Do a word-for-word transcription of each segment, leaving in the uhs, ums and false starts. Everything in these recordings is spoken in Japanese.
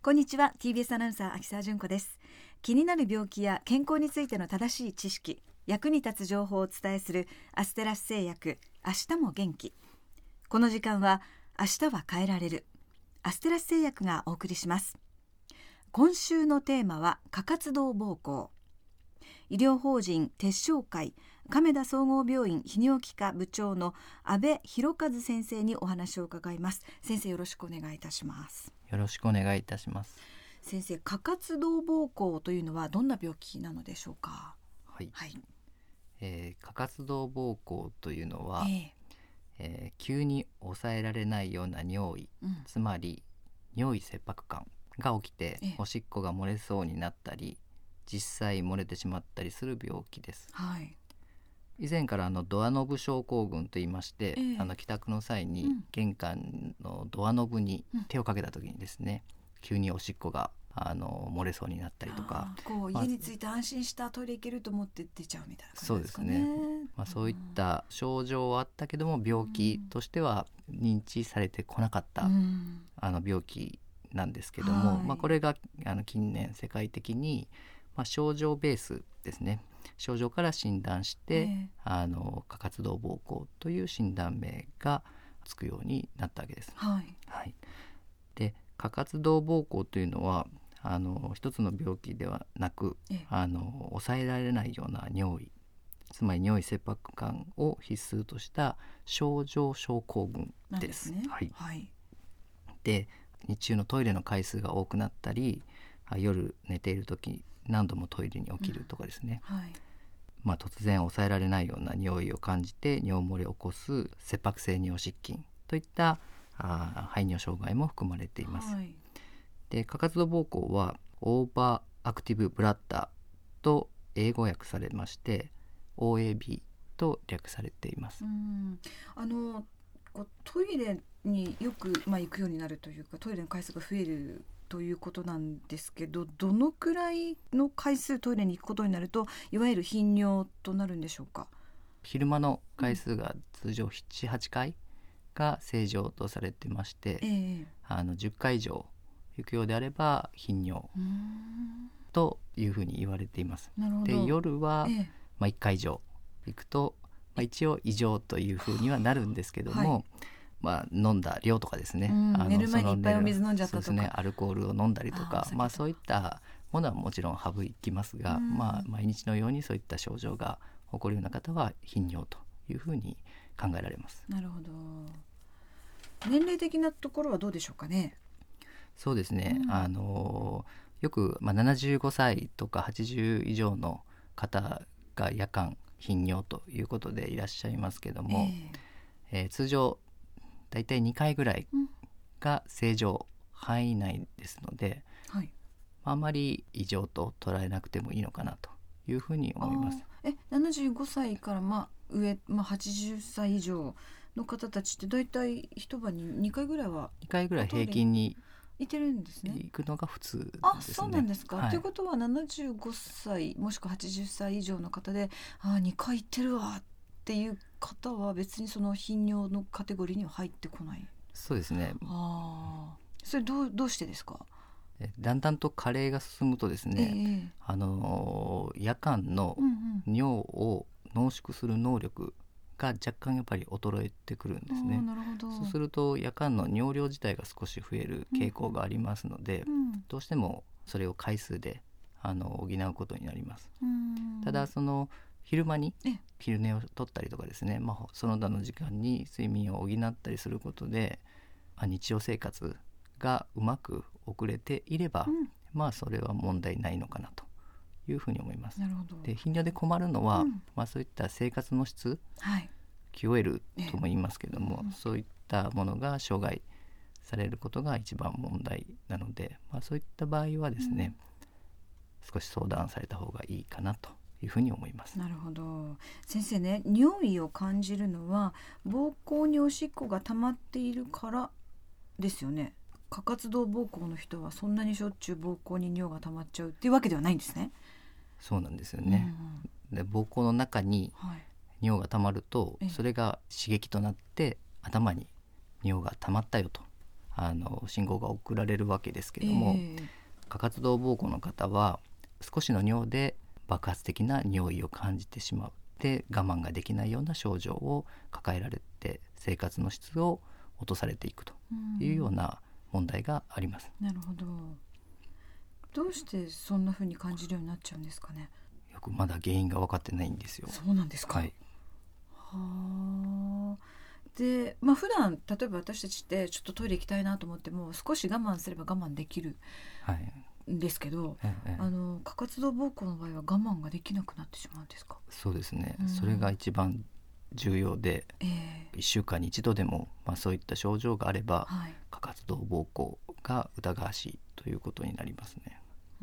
こんにちは。 ティービーエス アナウンサー秋澤純子です。気になる病気や健康についての正しい知識、役に立つ情報をお伝えするアステラス製薬、明日も元気。この時間は明日は変えられる、アステラス製薬がお送りします。今週のテーマは過活動膀胱。医療法人鉄商会亀田総合病院泌尿器科部長の阿部博和先生にお話を伺います。先生、よろしくお願いいたします。 よろしくお願いいたします。 先生、過活動膀胱というのはどんな病気なのでしょうか？ はい、 はいえー、過活動膀胱というのは、 えーえー、急に抑えられないような尿意、 うん、 つまり尿意切迫感が起きて、 えーおしっこが漏れそうになったり、実際漏れてしまったりする病気です。 はい、 以前からあのドアノブ症候群といいまして、 えーあの帰宅の際にうん玄関のドアノブに手をかけた時にですね、急におしっこがあの漏れそうになったりとか、 あーこうまあ家に着いて安心したトイレ行けると思って出ちゃうみたいな感そうじですかですねね。 まあ、そういった症状はあったけども、病気としては認知されてこなかった、 うんあの病気なんですけども、 はいまあ、これがあの近年世界的に、まあ、症状ベースですね、症状から診断して、 ええあの過活動膀胱という診断名がつくようになったわけです。 はいはい、で過活動膀胱というのはあの一つの病気ではなく、 ええあの抑えられないような尿意、つまり尿意切迫感を必須とした症状症候群なんで。 ですすね。 はい、 はいで日中のトイレの回数が多くなったり、あ夜寝ている時何度もトイレに起きるとかですね、 はいまあ、突然抑えられないような尿意を感じて尿漏れを起こす切迫性尿失禁といったあ排尿障害も含まれています。 はいで過活動膀胱はオーバーアクティブブラッダーと英語訳されまして オーエービー と略されています。 うんあのこうトイレによく、まあ、行くようになるというか、トイレの回数が増えるということなんですけど、どのくらいの回数トイレに行くことになるといわゆる頻尿となるんでしょうか？ 昼間の回数が通常ななはちかいが正常とされてまして、 ええあのじゅっかい以上行くようであれば頻尿うーんというふうに言われています。 なるほど。 で夜は、 ええまあ、いっかい以上行くと、まあ、一応異常というふうにはなるんですけども、 はいまあ、飲んだ量とかですね、 うんあの寝る前にそのいっぱいお水飲んじゃったとかそうですね、アルコールを飲んだりとあーお酒とかか、まあ、そういったものはもちろん省きますが、 うんまあ、毎日のようにそういった症状が起こるような方は頻尿というふうに考えられます。 なるほど。年齢的なところはどうでしょうかね？ そうですね、 うんあのよく、まあ、ななじゅうごさいとかはちじゅう以上の方が夜間頻尿ということでいらっしゃいますけども、 ええー通常だいたいにかいぐらいえうんが正常範囲内ですので、 はいあまり異常と捉えなくてもいいのかなというふうに思います。 あーえななじゅうごさいから、まあ上、まあ、はちじゅっさい以上の方たちってだいたい一晩ににかいぐらいはにかいぐらい平均にいてるんですね。 行くのが普通ですね。 あ、そうなんですか。 はいということはななじゅうごさいもしくははちじゅっさい以上の方で、あにかい行ってるわっていう方は別にその頻尿のカテゴリーには入ってこない。 そうですね。 ああ、それどうどうしてですか？ えだんだんと加齢が進むとですね、 ええあのー夜間のうんうん尿を濃縮する能力が若干やっぱり衰えてくるんですあーね。 なるほど。 そうすると夜間の尿量自体が少し増える傾向がありますので、 うんどうしてもそれを回数であの補うことになります。 うんただその昼間にえ昼寝を取ったりとかですね、まあ、その他の時間に睡眠を補ったりすることで、まあ、日常生活がうまく送れていれば、 うんまあそれは問題ないのかなというふうに思います。 なるほど。 で頻尿で困るのは、 うんまあ、そういった生活の質、 はいキューエル とも言いますけども、 ええうんそういったものが障害されることが一番問題なので、まあ、そういった場合はですね、少し相談された方がいいかなというふうに思います。 なるほど。先生ね、尿意を感じるのは膀胱におしっこが溜まっているからですよね。過活動膀胱の人はそんなにしょっちゅう膀胱に尿が溜まっちゃうっていうわけではないんですね。 そうなんですよね。で膀胱の中にうんはい尿が溜まると、 ええそれが刺激となって頭に尿が溜まったよとあの信号が送られるわけですけども、 えー、 過活動膀胱の方は少しの尿で爆発的な尿意を感じてしまう、で我慢ができないような症状を抱えられて生活の質を落とされていくというような問題があります。 なるほど。どうしてそんな風に感じるようになっちゃうんですかね。 よくまだ原因が分かってないんですよ。 そうなんですか。 はい。 はあ。で、まあ、普段例えば私たちってちょっとトイレ行きたいなと思っても少し我慢すれば我慢できるんですけど、 ええ、 あの過活動膀胱の場合は我慢ができなくなってしまうんですか。 そうですね、 うん、 それが一番重要で、 えー、 いっしゅうかんに一度でも、まあ、そういった症状があれば、 はい、 過活動膀胱が疑わしいということになりますね。 うん、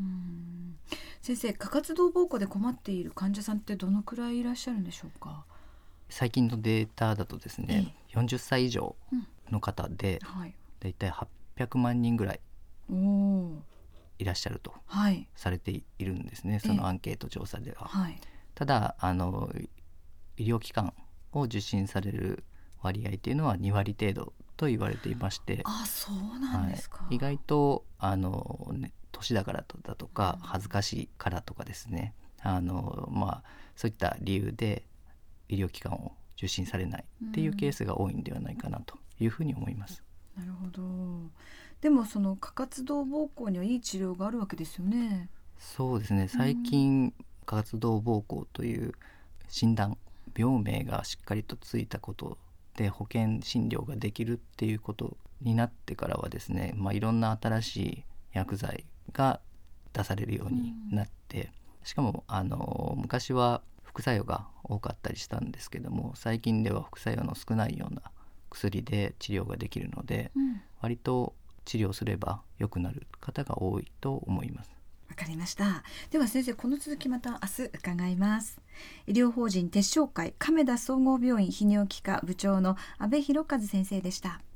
先生、過活動膀胱で困っている患者さんってどのくらいいらっしゃるんでしょうか。 最近のデータだとですね、 えー、 よんじゅっさい以上の方で、 うん、はい、 だいたいはっぴゃくまんにんぐらいいらっしゃるとされているんですね、そのアンケート調査では、 はい、 ただあの医療機関を受診される割合というのはにわり程度と言われていまして、 あ、そうなんですか。 はい、意外とあの、ね、年だからだとか恥ずかしいからとかですね、あの、まあ、そういった理由で医療機関を受診されないっていうケースが多いんではないかなというふうに思います。 なるほど。でもその過活動膀胱にはいい治療があるわけですよね。 そうですね、最近過活動膀胱という診断、病名がしっかりとついたことで保険診療ができるっていうことになってからはですね、まあ、いろんな新しい薬剤が出されるようになって、しかもあの昔は副作用が多かったりしたんですけども、最近では副作用の少ないような薬で治療ができるので、うん、割と治療すれば良くなる方が多いと思います。 わかりました。では先生、この続きまた明日伺います。医療法人鉄商会亀田総合病院泌尿器科部長の阿部博和先生でした。